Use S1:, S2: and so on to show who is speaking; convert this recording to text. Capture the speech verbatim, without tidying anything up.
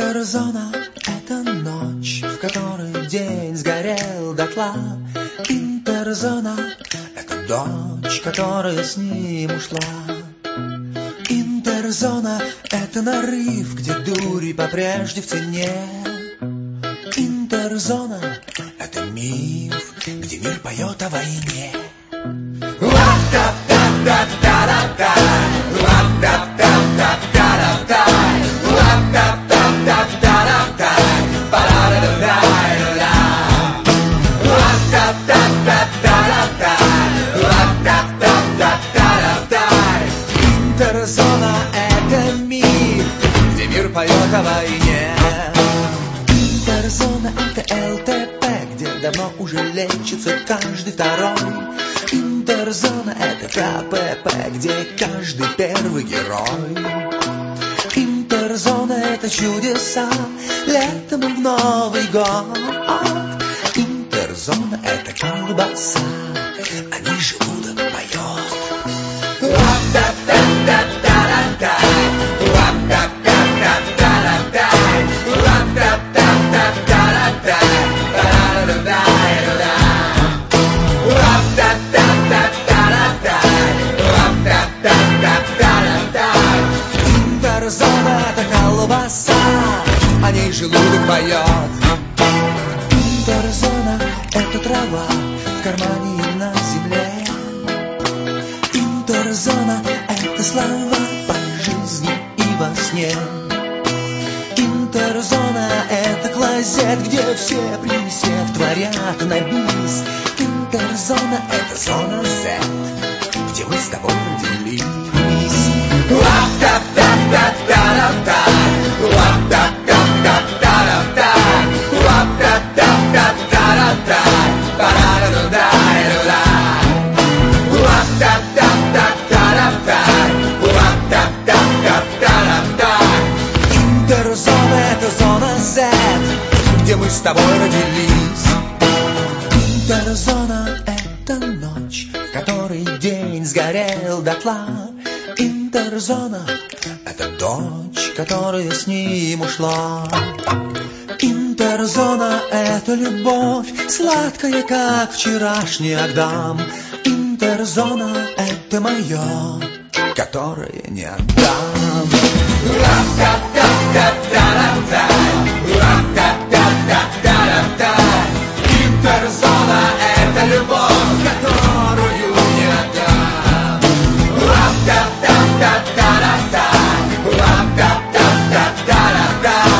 S1: Интерзона — это ночь, в которой день сгорел дотла. Интерзона — это дочь, которая с ним ушла. Интерзона — это нарыв, где дури попрежде в цене. Интерзона — это миф, где мир поет о войне. Интерзона — это мир, где мир поет о войне. Интерзона — это эл тэ пэ, где давно уже лечится каждый второй. Интерзона — это ка пэ пэ, где каждый первый герой. Интерзона — это чудеса, летом в Новый год. Интерзона — это колбаса, а не желудок поет. Интерзона — это колбаса, о ней желудок поет. Интерзона — это трава в кармане и на земле. Интерзона — это слова по жизни и во сне. Интерзона — это клозет, где все присев творят на бис. Интерзона — это зона Z, где мы с тобой родились. Интерзона — это зона Z, где мы с тобой родились. Интерзона — это ночь, в которой день сгорел дотла. Интерзона — это дочь, которая с ним ушла. Интерзона — это любовь, сладкая, как вчерашний Агдам. Интерзона — это мое, которое не отдам. Интерзона — это любовь, которую не отдам. Интерзона — это